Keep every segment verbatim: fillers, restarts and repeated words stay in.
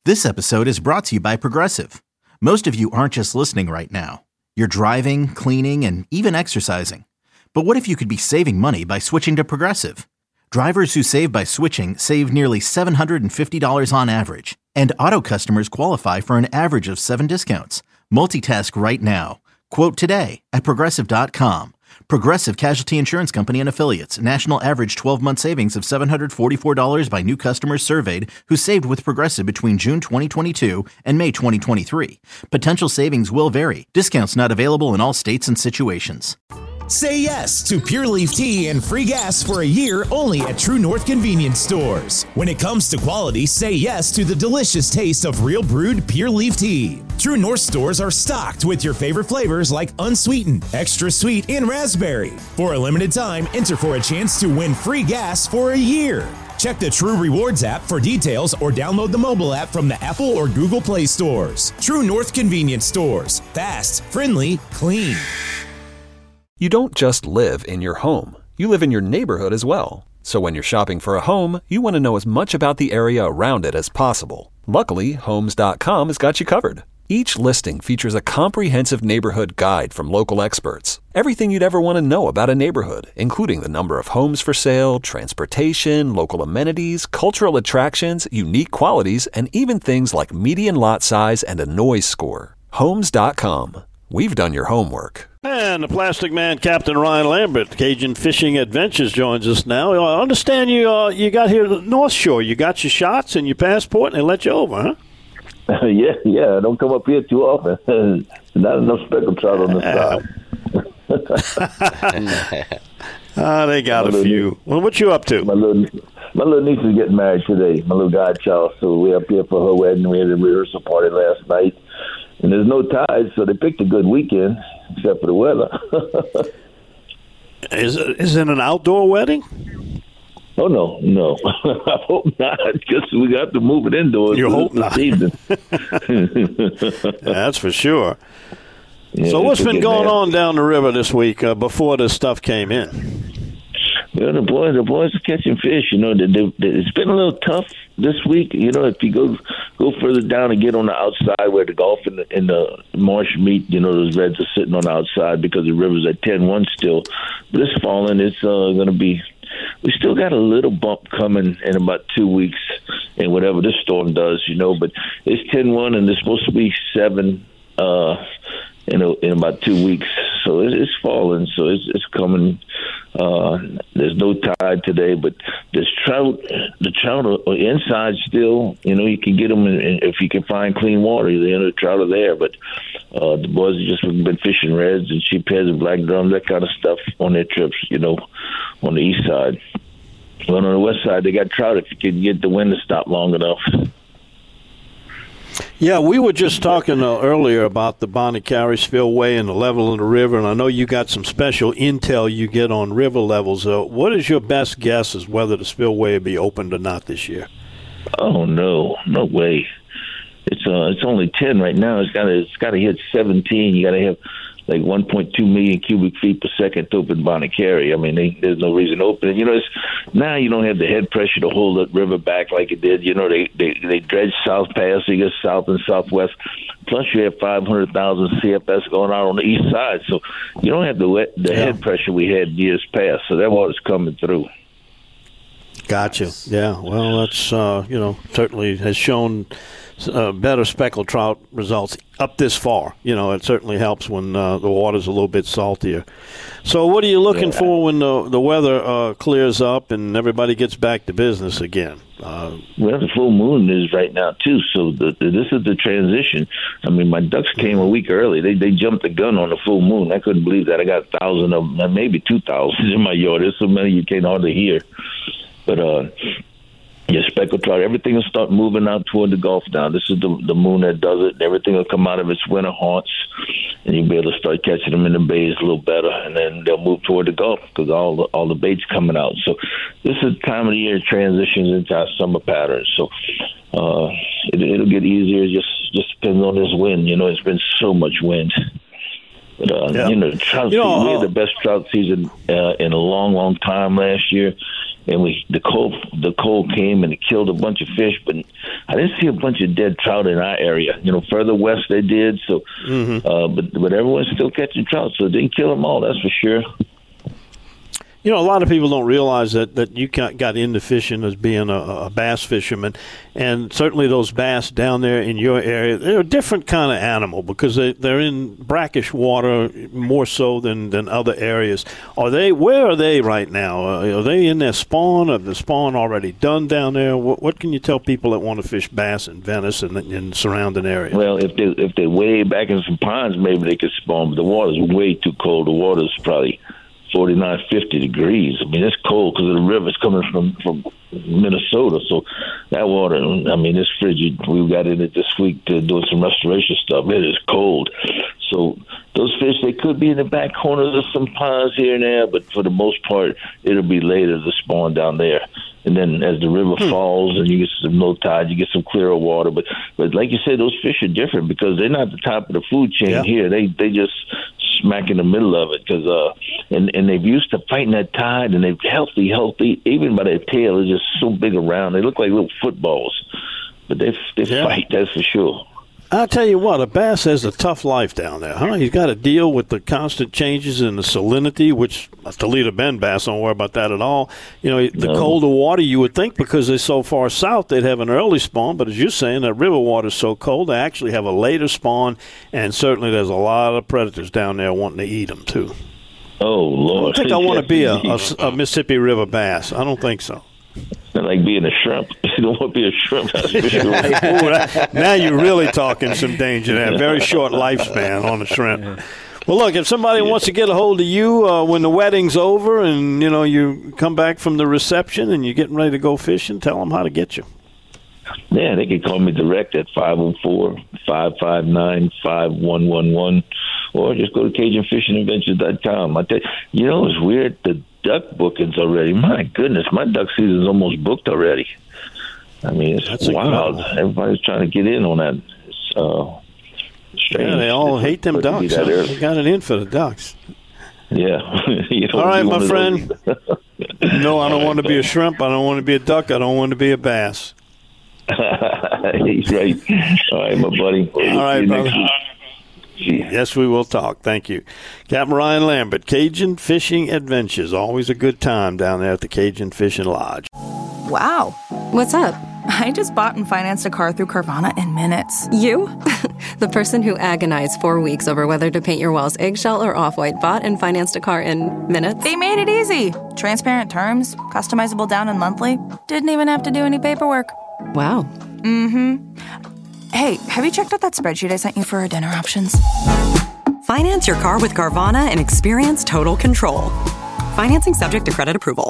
This episode is brought to you by Progressive. Most of you aren't just listening right now. You're driving, cleaning, and even exercising. But what if you could be saving money by switching to Progressive? Drivers who save by switching save nearly seven hundred fifty dollars on average. And auto customers qualify for an average of seven discounts. Multitask right now. Quote today at Progressive dot com. Progressive Casualty Insurance Company and Affiliates. National average twelve-month savings of seven hundred forty-four dollars by new customers surveyed who saved with Progressive between June twenty twenty-two and May twenty twenty-three. Potential savings will vary. Discounts not available in all states and situations. Say yes to Pure Leaf Tea and free gas for a year only at True North Convenience Stores. When it comes to quality, say yes to the delicious taste of real brewed Pure Leaf Tea. True North stores are stocked with your favorite flavors like unsweetened, extra sweet, and raspberry. For a limited time, enter for a chance to win free gas for a year. Check the True Rewards app for details or download the mobile app from the Apple or Google Play stores. True North Convenience Stores. Fast, friendly, clean. You don't just live in your home. You live in your neighborhood as well. So when you're shopping for a home, you want to know as much about the area around it as possible. Luckily, Homes dot com has got you covered. Each listing features a comprehensive neighborhood guide from local experts. Everything you'd ever want to know about a neighborhood, including the number of homes for sale, transportation, local amenities, cultural attractions, unique qualities, and even things like median lot size and a noise score. Homes dot com. We've done your homework. And the Plastic Man, Captain Ryan Lambert, Cajun Fishing Adventures, joins us now. I understand you uh, you got here to the North Shore. You got your shots and your passport, and they let you over, huh? Uh, yeah, yeah. Don't come up here too often. Not enough speckled trout on the side. Ah, they got my a few. Niece, well, what you up to? My little, my little niece is getting married today, my little godchild. So we're up here for her wedding. We had a rehearsal party last night. And there's no tides, so they picked a good weekend, except for the weather. is, it, is it an outdoor wedding? Oh, no, no. I hope not, because we got to move it indoors. You hope not. Yeah, that's for sure. Yeah, so what's been going mad. on down the river this week uh, before this stuff came in? Well, the boys, the boys are catching fish. You know, they, they, it's been a little tough this week. You know, if you go go further down and get on the outside where the Gulf and the, and the marsh meet, you know, those reds are sitting on the outside because the river's at ten one still. But it's falling. It's uh, going to be. We still got a little bump coming in about two weeks, and whatever this storm does, you know. But it's ten one, and it's supposed to be seven. Uh, in a, in about two weeks, so it's, it's falling. So it's it's coming. Uh, there's no tide today, but there's trout. The trout are inside still. You know, you can get them in, in, if you can find clean water. You know, the trout are there, but uh, the boys have just been fishing reds and sheepheads and black drums, that kind of stuff on their trips. You know, on the east side. But on the west side, they got trout if you can get the wind to stop long enough. Yeah, we were just talking uh, earlier about the Bonnet-Carré spillway and the level of the river, and I know you got some special intel you get on river levels. Uh, what is your best guess as whether the spillway will be opened or not this year? Oh no, no way! It's uh, it's only ten right now. It's got to it's got to hit seventeen. You got to have like one point two million cubic feet per second to open Bonnet-Carré. I mean, they, there's no reason to open it. You know, it's, now you don't have the head pressure to hold the river back like it did. You know, they they, they dredge South Pass, so you get south and southwest. Plus, you have five hundred thousand C F S going out on the east side, so you don't have the wet, the yeah. head pressure we had years past. So that water's coming through. Gotcha. Yeah. Well, that's uh, you know certainly has shown uh, better speckled trout results up this far. You know, it certainly helps when uh, the water's a little bit saltier. So, what are you looking yeah. for when the the weather uh, clears up and everybody gets back to business again? Uh, well, the full moon is right now too. So the, the, this is the transition. I mean, my ducks came a week early. They they jumped the gun on the full moon. I couldn't believe that. I got a thousand of them, maybe two thousand in my yard. There's so many you can't hardly hear. But uh, yeah, speckled trout, everything will start moving out toward the Gulf now. This is the the moon that does it. Everything will come out of its winter haunts, and you'll be able to start catching them in the bays a little better. And then they'll move toward the Gulf because all the, all the bait's coming out. So this is the time of the year it transitions into our summer patterns. So uh, it, it'll get easier. It just just depends on this wind. You know, it's been so much wind. But, uh, yeah. you know, trout you know, season, we uh, had the best trout season uh, in a long, long time last year. And we the cold the cold came and it killed a bunch of fish, but I didn't see a bunch of dead trout in our area. You know, further west they did. So, mm-hmm. uh, but but everyone's still catching trout, so it didn't kill them all. That's for sure. You know, a lot of people don't realize that, that you got into fishing as being a, a bass fisherman, and certainly those bass down there in your area, they're a different kind of animal because they, they're in brackish water more so than, than other areas. Are they? Where are they right now? Uh, are they in their spawn? Are the spawn already done down there? What, what can you tell people that want to fish bass in Venice and in surrounding areas? Well, if they if they way back in some ponds, maybe they could spawn, but the water's way too cold. The water's probably forty-nine, fifty degrees. I mean, it's cold because the river's coming from, from Minnesota. So that water, I mean, it's frigid. We got in it this week to doing some restoration stuff. It is cold. So those fish, they could be in the back corners of some ponds here and there, but for the most part, it'll be later to spawn down there. And then as the river hmm. falls and you get some low tide, you get some clearer water. But but like you said, those fish are different because they're not the top of the food chain yeah. here. They they just smack in the middle of it because uh and and they're used to fighting that tide, and they're healthy, healthy. Even by their tail, they're just so big around. They look like little footballs, but they they yeah. fight. That's for sure. I'll tell you what, a bass has a tough life down there, huh? He's got to deal with the constant changes in the salinity, which Toledo Bend bass don't worry about that at all. You know, the no. colder water, you would think because they're so far south, they'd have an early spawn, but as you're saying, that river water's so cold, they actually have a later spawn, and certainly there's a lot of predators down there wanting to eat them, too. Oh, Lord. I don't think I want to be a, a, a Mississippi River bass. I don't think so. It's not like being a shrimp. You don't want to be a shrimp. That's for sure. Ooh, that, now you're really talking some danger there. Very short lifespan on a shrimp. Well, look, if somebody yeah. wants to get a hold of you uh, when the wedding's over and, you know, you come back from the reception and you're getting ready to go fishing, tell them how to get you. Yeah, they can call me direct at five oh four, five five nine, five one one one or just go to Cajun Fishing Adventures dot com. I tell you, you know, it's weird. The duck bookings already. My goodness, my duck season's almost booked already. I mean, it's That's wild. Incredible. Everybody's trying to get in on that. It's, uh, strange. Yeah, they all hate them ducks. Huh? They got it in for the ducks. Yeah. you all right, my friend. No, I don't want to be a shrimp. I don't want to be a duck. I don't want to be a bass. He's right. All right, my buddy. All right, brother. Yes, we will talk. Thank you. Captain Ryan Lambert, Cajun Fishing Adventures. Always a good time down there at the Cajun Fishing Lodge. Wow. What's up? I just bought and financed a car through Carvana in minutes. You? The person who agonized four weeks over whether to paint your walls eggshell or off-white bought and financed a car in minutes? They made it easy. Transparent terms, customizable down and monthly. Didn't even have to do any paperwork. Wow. Mm-hmm. Hey, have you checked out that spreadsheet I sent you for our dinner options? Finance your car with Carvana and experience total control. Financing subject to credit approval.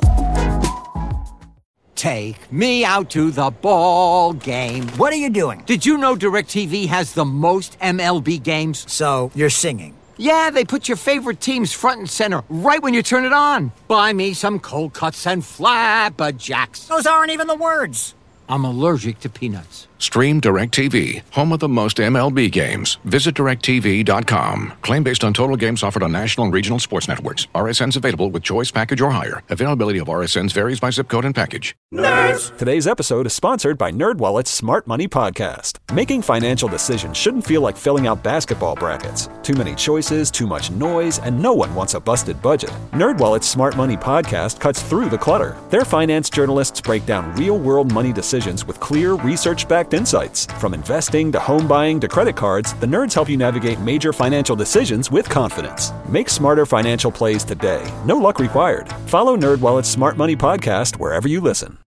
Take me out to the ball game. What are you doing? Did you know DirecTV has the most M L B games? So, you're singing? Yeah, they put your favorite teams front and center right when you turn it on. Buy me some cold cuts and flapjacks. Those aren't even the words. I'm allergic to peanuts. Stream DirecTV, home of the most M L B games. Visit direct T V dot com. Claim based on total games offered on national and regional sports networks. R S Ns available with choice package or higher. Availability of R S Ns varies by zip code and package. Nerds! Today's episode is sponsored by NerdWallet's Smart Money Podcast. Making financial decisions shouldn't feel like filling out basketball brackets. Too many choices, too much noise, and no one wants a busted budget. NerdWallet's Smart Money Podcast cuts through the clutter. Their finance journalists break down real-world money decisions with clear, research-backed insights. From investing to home buying to credit cards, the nerds help you navigate major financial decisions with confidence. Make smarter financial plays today. No luck required. Follow NerdWallet's Smart Money Podcast wherever you listen.